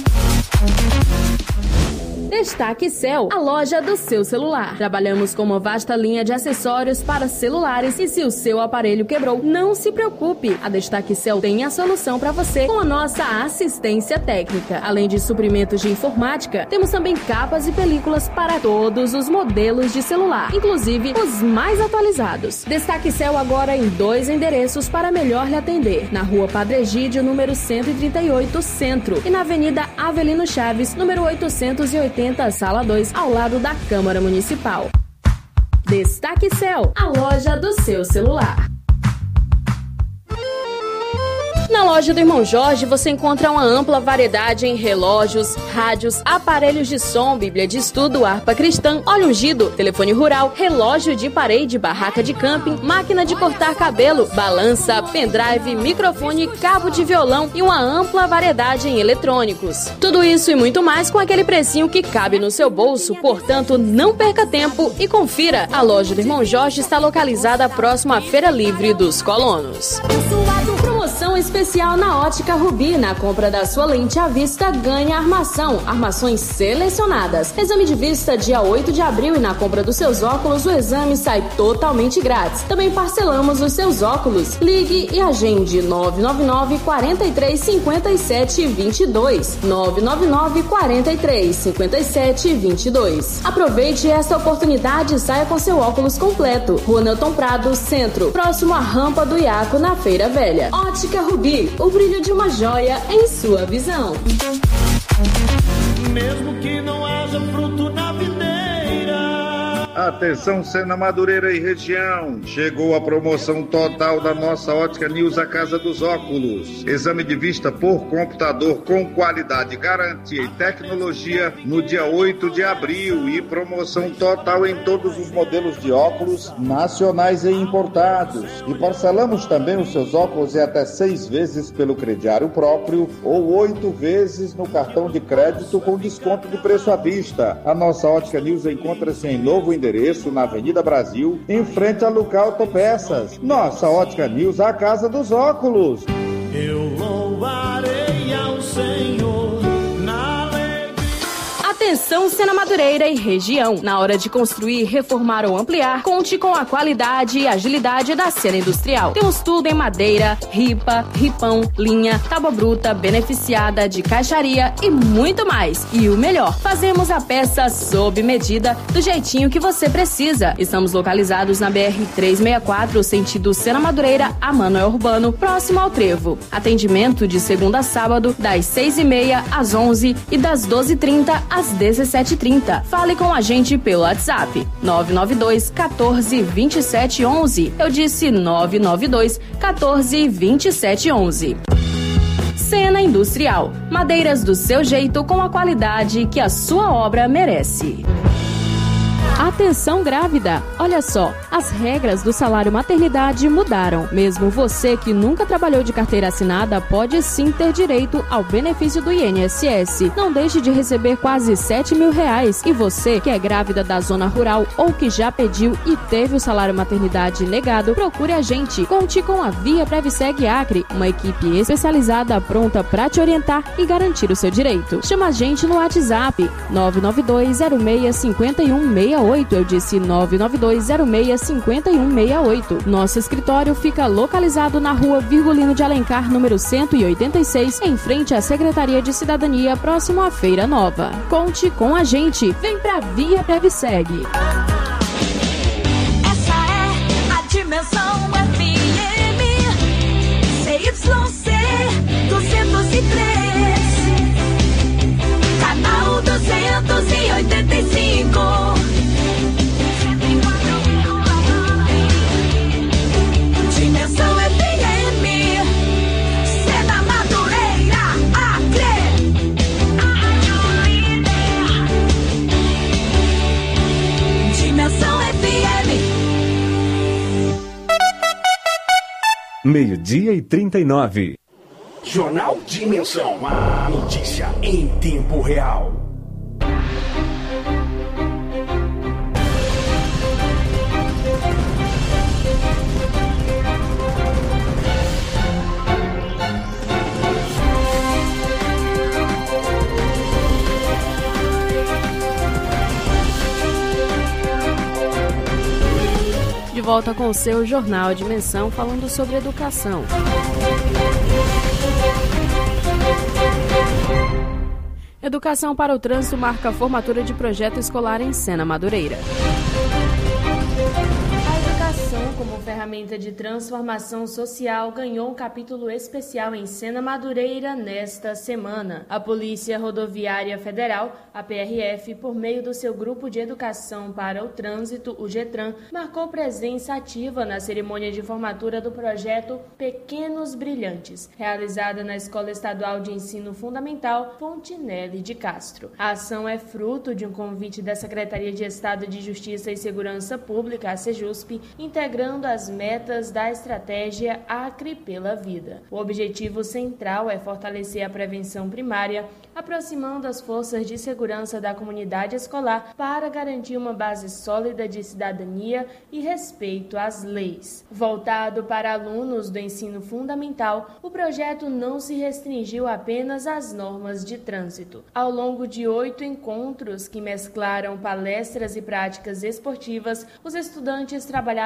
Destaque Cell, a loja do seu celular. Trabalhamos com uma vasta linha de acessórios para celulares e se o seu aparelho quebrou, não se preocupe. A Destaque Cell tem a solução para você com a nossa assistência técnica. Além de suprimentos de informática, temos também capas e películas para todos os modelos de celular, inclusive os mais atualizados. Destaque Cell agora em 2 endereços para melhor lhe atender. Na Rua Padre Egídio, número 138, Centro, e na Avenida Avelino Chaves, número 880, Sala 2, ao lado da Câmara Municipal. Destaque Cell, a loja do seu celular. Na loja do Irmão Jorge você encontra uma ampla variedade em relógios, rádios, aparelhos de som, bíblia de estudo, harpa cristã, óleo ungido, telefone rural, relógio de parede, barraca de camping, máquina de cortar cabelo, balança, pendrive, microfone, cabo de violão e uma ampla variedade em eletrônicos. Tudo isso e muito mais com aquele precinho que cabe no seu bolso, portanto não perca tempo e confira. A loja do Irmão Jorge está localizada próximo à Feira Livre dos Colonos. Promoção especial na Ótica Rubi. Na compra da sua lente à vista, ganha armação. Armações selecionadas. Exame de vista dia 8 de abril e na compra dos seus óculos, o exame sai totalmente grátis. Também parcelamos os seus óculos. Ligue e agende 999 43 57 22. 999 43 57 22. Aproveite esta oportunidade e saia com seu óculos completo. Rua Nelton Prado, Centro, próximo à rampa do Iaco, na Feira Velha. Ótica Rubi, o brilho de uma joia em sua visão. Mesmo que não haja fruto na videira. Atenção, Sena Madureira e região. Chegou a promoção total da nossa Ótica News, a Casa dos Óculos. Exame de vista por computador com qualidade, garantia e tecnologia no dia 8 de abril. E promoção total em todos os modelos de óculos nacionais e importados. E parcelamos também os seus óculos em até 6 vezes pelo crediário próprio ou 8 vezes no cartão de crédito com desconto de preço à vista. A nossa Ótica News encontra-se em novo endereço na Avenida Brasil, em frente a Lucar Autopeças. Nossa Ótica News, a Casa dos Óculos. Eu louvarei ao Senhor na alegria. Atenção, Sena Madureira e região. Na hora de construir, reformar ou ampliar, conte com a qualidade e agilidade da Sena Industrial. Temos tudo em madeira, ripa, ripão, linha, tábua bruta, beneficiada, de caixaria e muito mais. E o melhor, fazemos a peça sob medida, do jeitinho que você precisa. Estamos localizados na BR-364, sentido Sena Madureira a Manoel Urbano, próximo ao Trevo. Atendimento de segunda a sábado, das 6h30 às 11h e das 12h30 às 17h30. Fale com a gente pelo WhatsApp 992 14 27 11. Eu disse 992 14 27 11. Sena Industrial. Madeiras do seu jeito com a qualidade que a sua obra merece. Atenção grávida! Olha só, as regras do salário maternidade mudaram. Mesmo você que nunca trabalhou de carteira assinada pode sim ter direito ao benefício do INSS. Não deixe de receber quase R$7 mil. E você que é grávida da zona rural ou que já pediu e teve o salário maternidade negado, procure a gente. Conte com a Via Previseg Acre, uma equipe especializada pronta para te orientar e garantir o seu direito. Chama a gente no WhatsApp 992065168. Eu disse 992065168. Nosso escritório fica localizado na rua Virgulino de Alencar, número 186, em frente à Secretaria de Cidadania, próximo à Feira Nova. Conte com a gente. Vem pra Via Previseg. Essa é a Dimensão FM CYC 203, canal 285. Dimensão FM, Sena Madureira, Acre. Dimensão FM. 12:39. Jornal Dimensão, a notícia em tempo real. De volta com o seu Jornal Dimensão, falando sobre educação. Educação para o Trânsito marca a formatura de projeto escolar em Sena Madureira. Como ferramenta de transformação social, ganhou um capítulo especial em Sena Madureira nesta semana. A Polícia Rodoviária Federal, a PRF, por meio do seu Grupo de Educação para o Trânsito, o GETRAN, marcou presença ativa na cerimônia de formatura do projeto Pequenos Brilhantes, realizada na Escola Estadual de Ensino Fundamental Fontinelli de Castro. A ação é fruto de um convite da Secretaria de Estado de Justiça e Segurança Pública, a SEJUSP, integrando as metas da estratégia Acre pela Vida. O objetivo central é fortalecer a prevenção primária, aproximando as forças de segurança da comunidade escolar para garantir uma base sólida de cidadania e respeito às leis. Voltado para alunos do ensino fundamental, o projeto não se restringiu apenas às normas de trânsito. Ao longo de 8 encontros que mesclaram palestras e práticas esportivas, os estudantes trabalharam temas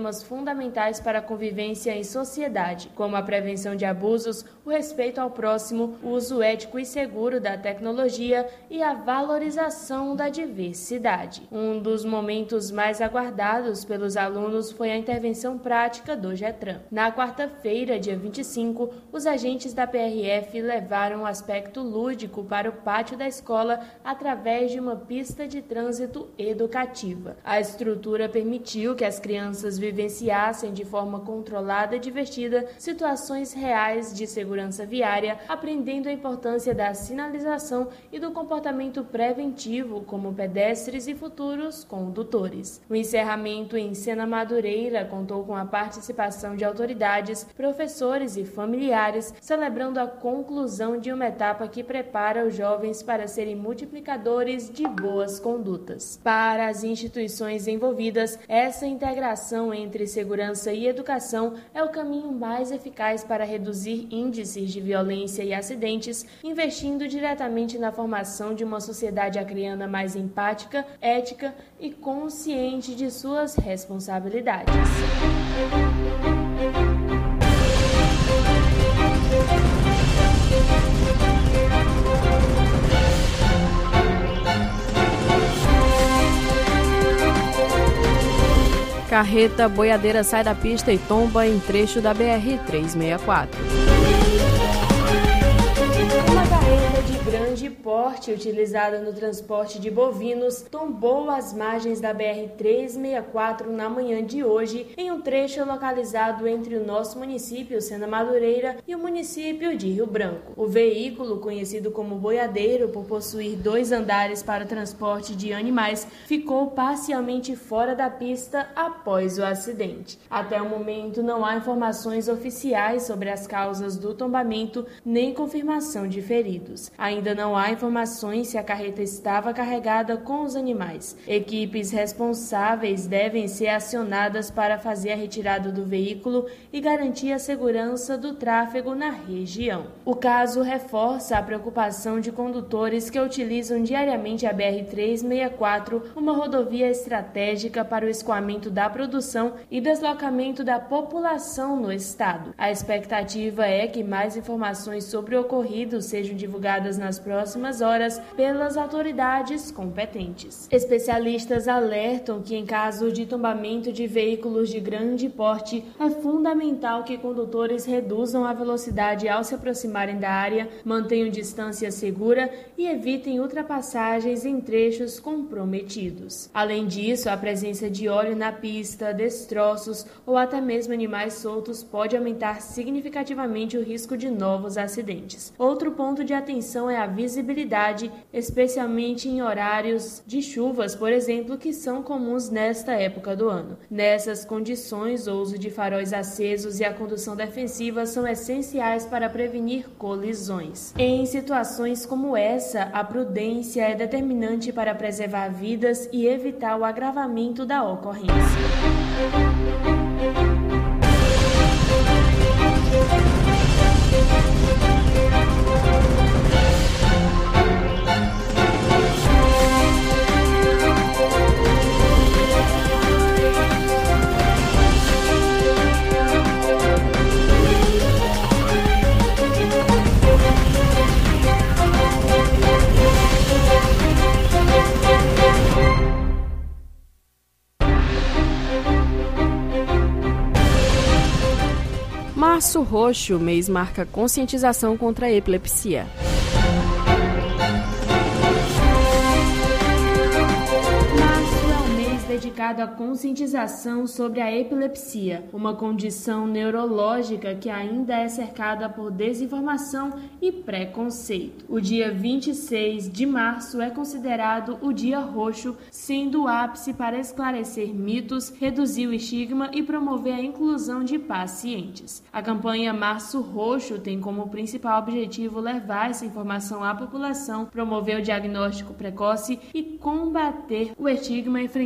temas fundamentais para a convivência em sociedade, como a prevenção de abusos, o respeito ao próximo, o uso ético e seguro da tecnologia e a valorização da diversidade. Um dos momentos mais aguardados pelos alunos foi a intervenção prática do GETRAN. Na quarta-feira, dia 25, os agentes da PRF levaram um aspecto lúdico para o pátio da escola através de uma pista de trânsito educativa. A estrutura permitiu que as crianças vivenciassem de forma controlada e divertida situações reais de segurança viária, aprendendo a importância da sinalização e do comportamento preventivo como pedestres e futuros condutores. O encerramento em Sena Madureira contou com a participação de autoridades, professores e familiares, celebrando a conclusão de uma etapa que prepara os jovens para serem multiplicadores de boas condutas. Para as instituições envolvidas, essa integração entre segurança e educação é o caminho mais eficaz para reduzir índices de violência e acidentes, investindo diretamente na formação de uma sociedade acreana mais empática, ética e consciente de suas responsabilidades. Carreta boiadeira sai da pista e tomba em trecho da BR-364. Uma carreta de grande porte utilizada no transporte de bovinos tombou às margens da BR-364 na manhã de hoje, em um trecho localizado entre o nosso município, Sena Madureira, e o município de Rio Branco. O veículo, conhecido como boiadeiro por possuir 2 andares para o transporte de animais, ficou parcialmente fora da pista após o acidente. Até o momento, não há informações oficiais sobre as causas do tombamento, nem confirmação de feridos. Ainda não há informações se a carreta estava carregada com os animais. Equipes responsáveis devem ser acionadas para fazer a retirada do veículo e garantir a segurança do tráfego na região. O caso reforça a preocupação de condutores que utilizam diariamente a BR-364, uma rodovia estratégica para o escoamento da produção e deslocamento da população no estado. A expectativa é que mais informações sobre o ocorrido sejam divulgadas nas próximas horas pelas autoridades competentes. Especialistas alertam que, em caso de tombamento de veículos de grande porte, é fundamental que condutores reduzam a velocidade ao se aproximarem da área, mantenham distância segura e evitem ultrapassagens em trechos comprometidos. Além disso, a presença de óleo na pista, destroços ou até mesmo animais soltos pode aumentar significativamente o risco de novos acidentes. Outro ponto de atenção é a visibilidade, especialmente em horários de chuvas, por exemplo, que são comuns nesta época do ano. Nessas condições, o uso de faróis acesos e a condução defensiva são essenciais para prevenir colisões. Em situações como essa, a prudência é determinante para preservar vidas e evitar o agravamento da ocorrência. Março Roxo, o mês marca conscientização contra a epilepsia. Dedicado à conscientização sobre a epilepsia, uma condição neurológica que ainda é cercada por desinformação e preconceito. O dia 26 de março é considerado o Dia Roxo, sendo o ápice para esclarecer mitos, reduzir o estigma e promover a inclusão de pacientes. A campanha Março Roxo tem como principal objetivo levar essa informação à população, promover o diagnóstico precoce e combater o estigma enfrentado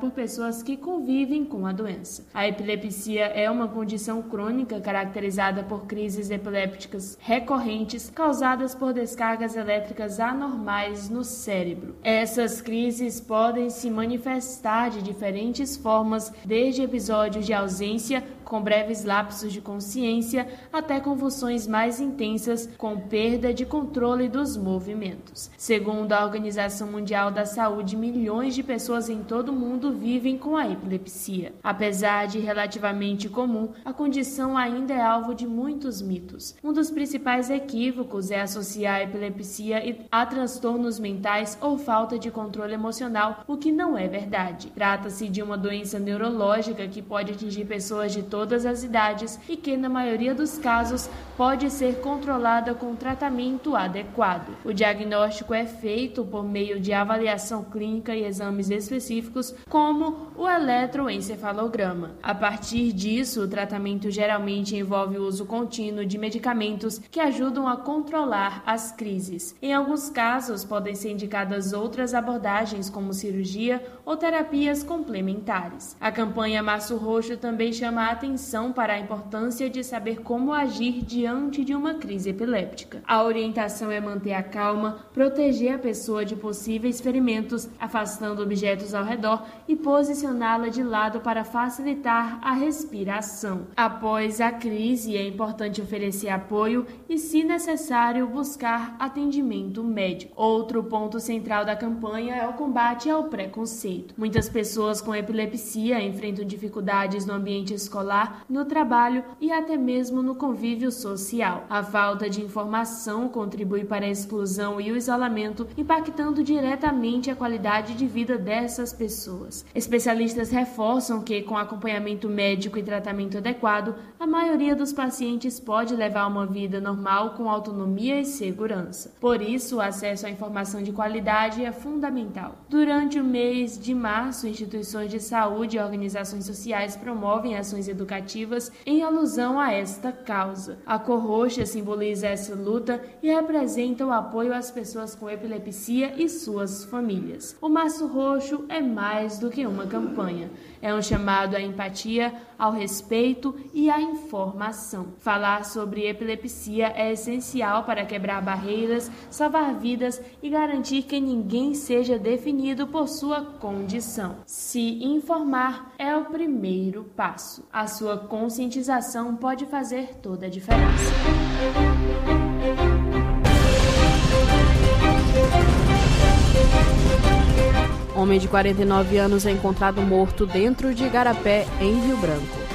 por pessoas que convivem com a doença. A epilepsia é uma condição crônica caracterizada por crises epilépticas recorrentes causadas por descargas elétricas anormais no cérebro. Essas crises podem se manifestar de diferentes formas, desde episódios de ausência, com breves lapsos de consciência, até convulsões mais intensas, com perda de controle dos movimentos. Segundo a Organização Mundial da Saúde, milhões de pessoas em todo o mundo vivem com a epilepsia. Apesar de relativamente comum, a condição ainda é alvo de muitos mitos. Um dos principais equívocos é associar a epilepsia a transtornos mentais ou falta de controle emocional, o que não é verdade. Trata-se de uma doença neurológica que pode atingir pessoas de todas as idades e que, na maioria dos casos, pode ser controlada com tratamento adequado. O diagnóstico é feito por meio de avaliação clínica e exames específicos, como o eletroencefalograma. A partir disso, o tratamento geralmente envolve o uso contínuo de medicamentos que ajudam a controlar as crises. Em alguns casos, podem ser indicadas outras abordagens, como cirurgia ou terapias complementares. A campanha Março Roxo também chama a atenção para a importância de saber como agir diante de uma crise epiléptica. A orientação é manter a calma, proteger a pessoa de possíveis ferimentos, afastando objetos ao redor e posicioná-la de lado para facilitar a respiração. Após a crise, é importante oferecer apoio e, se necessário, buscar atendimento médico. Outro ponto central da campanha é o combate ao preconceito. Muitas pessoas com epilepsia enfrentam dificuldades no ambiente escolar, no trabalho e até mesmo no convívio social. A falta de informação contribui para a exclusão e o isolamento, impactando diretamente a qualidade de vida dessas pessoas. Especialistas reforçam que, com acompanhamento médico e tratamento adequado, a maioria dos pacientes pode levar uma vida normal com autonomia e segurança. Por isso, o acesso à informação de qualidade é fundamental. Durante o mês de março, instituições de saúde e organizações sociais promovem ações educativas em alusão a esta causa. A cor roxa simboliza essa luta e representa o apoio às pessoas com epilepsia e suas famílias. O Março Roxo é mais do que uma campanha. É um chamado à empatia, ao respeito e à informação. Falar sobre epilepsia é essencial para quebrar barreiras, salvar vidas e garantir que ninguém seja definido por sua condição. Se informar é o primeiro passo. A sua conscientização pode fazer toda a diferença. Homem de 49 anos é encontrado morto dentro de Igarapé, em Rio Branco.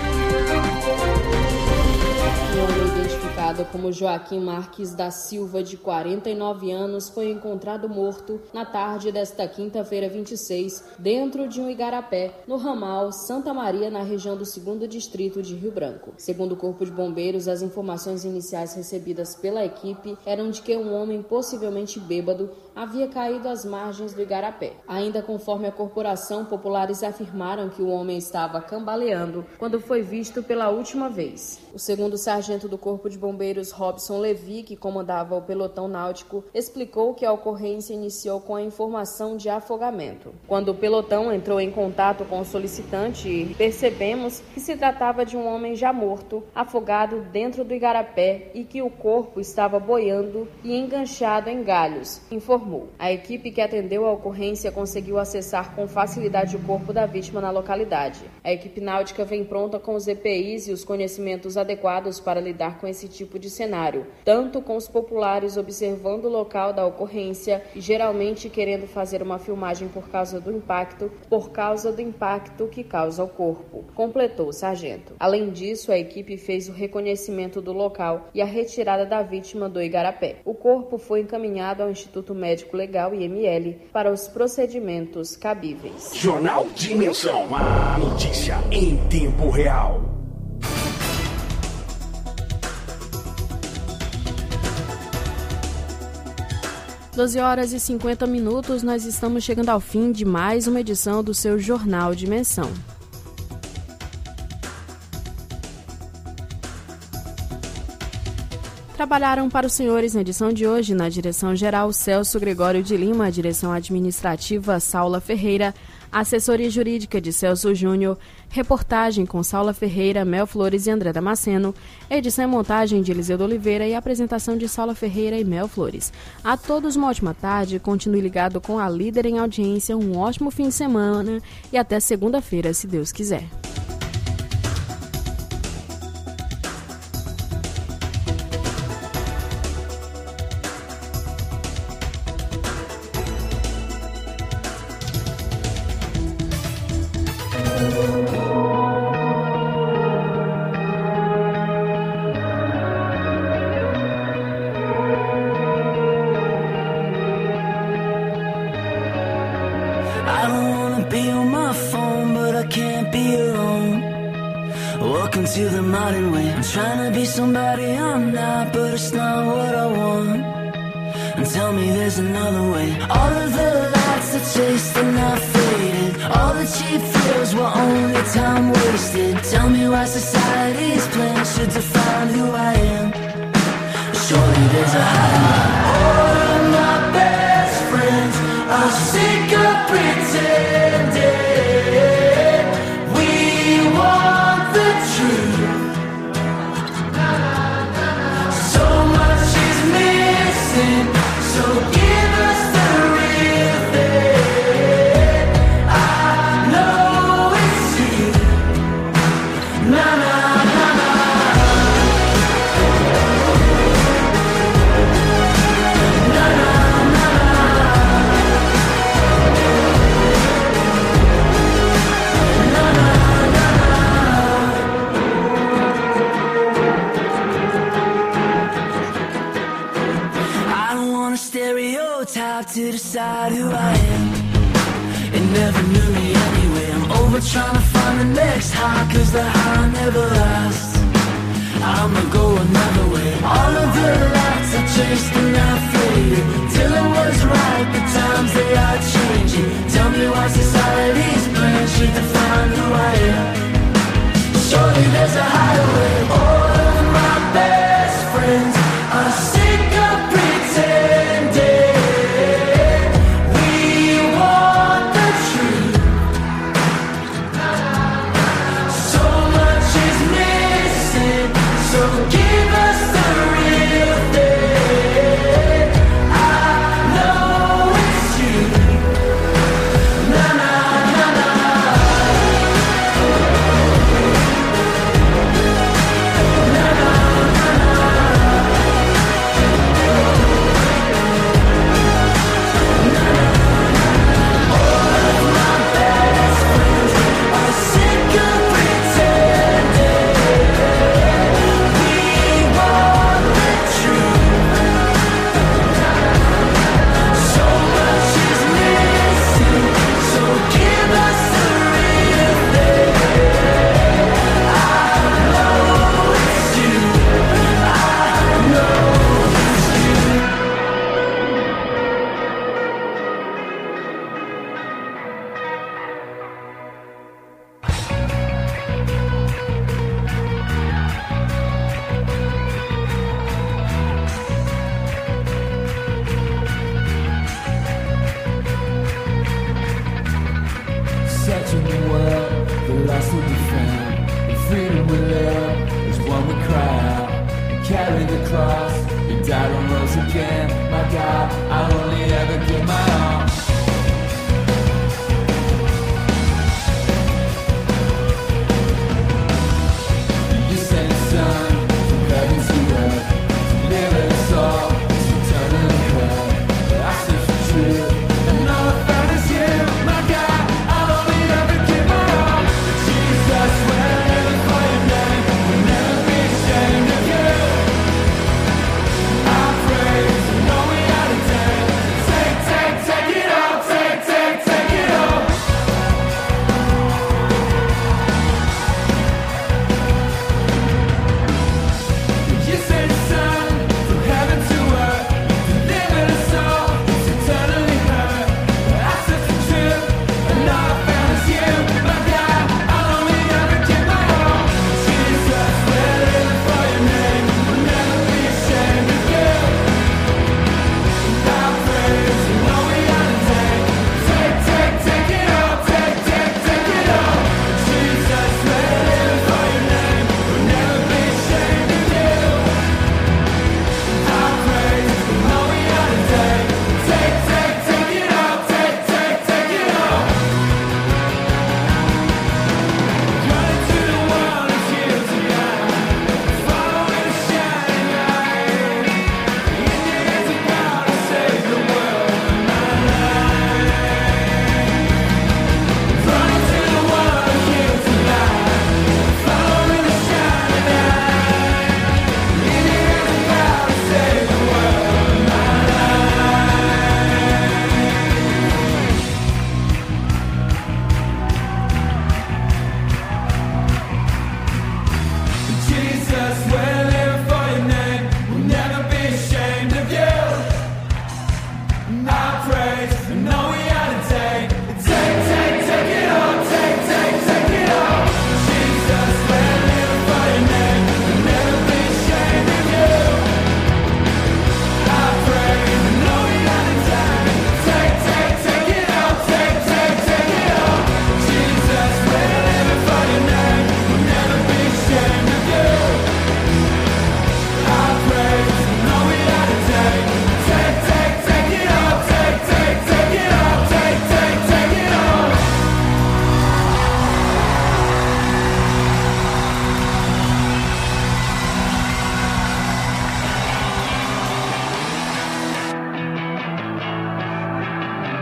O homem identificado como Joaquim Marques da Silva, de 49 anos, foi encontrado morto na tarde desta quinta-feira 26, dentro de um igarapé, no ramal Santa Maria, na região do 2º Distrito de Rio Branco. Segundo o Corpo de Bombeiros, as informações iniciais recebidas pela equipe eram de que um homem possivelmente bêbado havia caído às margens do igarapé. Ainda conforme a corporação, populares afirmaram que o homem estava cambaleando quando foi visto pela última vez. O segundo sargento do Corpo de Bombeiros, Robson Levi, que comandava o pelotão náutico, explicou que a ocorrência iniciou com a informação de afogamento. Quando o pelotão entrou em contato com o solicitante, percebemos que se tratava de um homem já morto, afogado dentro do igarapé e que o corpo estava boiando e enganchado em galhos, informou. A equipe que atendeu a ocorrência conseguiu acessar com facilidade o corpo da vítima na localidade. A equipe náutica vem pronta com os EPIs e os conhecimentos adequados para lidar com esse tipo de cenário, tanto com os populares observando o local da ocorrência e geralmente querendo fazer uma filmagem por causa do impacto que causa o corpo, completou o sargento. Além disso, a equipe fez o reconhecimento do local e a retirada da vítima do igarapé. O corpo foi encaminhado ao Instituto Médico Legal, IML, para os procedimentos cabíveis. Jornal Dimensão, a notícia em tempo real. Doze horas e 50 minutos, nós estamos chegando ao fim de mais uma edição do seu Jornal Dimensão. Trabalharam para os senhores na edição de hoje, na direção geral, Celso Gregório de Lima, direção administrativa, Saula Ferreira, Assessoria jurídica de Celso Júnior, reportagem com Saula Ferreira, Mel Flores e André Damasceno, edição e montagem de Eliseu Oliveira e apresentação de Saula Ferreira e Mel Flores. A todos uma ótima tarde, continue ligado com a Líder em Audiência, um ótimo fim de semana e até segunda-feira, se Deus quiser. Trying to be somebody I'm not, but it's not what I want. And tell me there's another way. All of the lights I chased are not faded. All the cheap thrills were only time wasted. Tell me why society's plan should define who I am. Surely there's a higher. All of my best friends are sick of pretending. We want the truth. So give us the real thing. I know it's you. Na na na na. Na na na na. Na na na. I don't wanna stereotype to decide who I am. It never knew me anyway. I'm over trying to find the next high, cause the high never lasts. I'ma go another way. All of the lights I chased are not faded. Till it was right, the times they are changing. Tell me why society's plan should define who I am. Surely there's a higher way. All of my best friends are sick of pretending. Give us the real thing. I know it's you. Na na na na. Na na na na. All of my best friends are sick of pretending. Searching the world, the lost will be found. The freedom we love is one we cry out. And carry the cross, we died and rose again. My God, I'll only ever give my all. You sent your son from heaven to earth to live us all this eternal hell. But I search for truth, and all I found is you. My God, I'll only ever give my all. Jesus, wherever for your name, will never be ashamed of you. I praise, you know we are the day. Take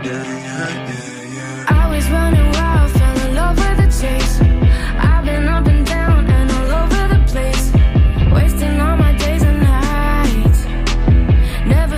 getting hurt.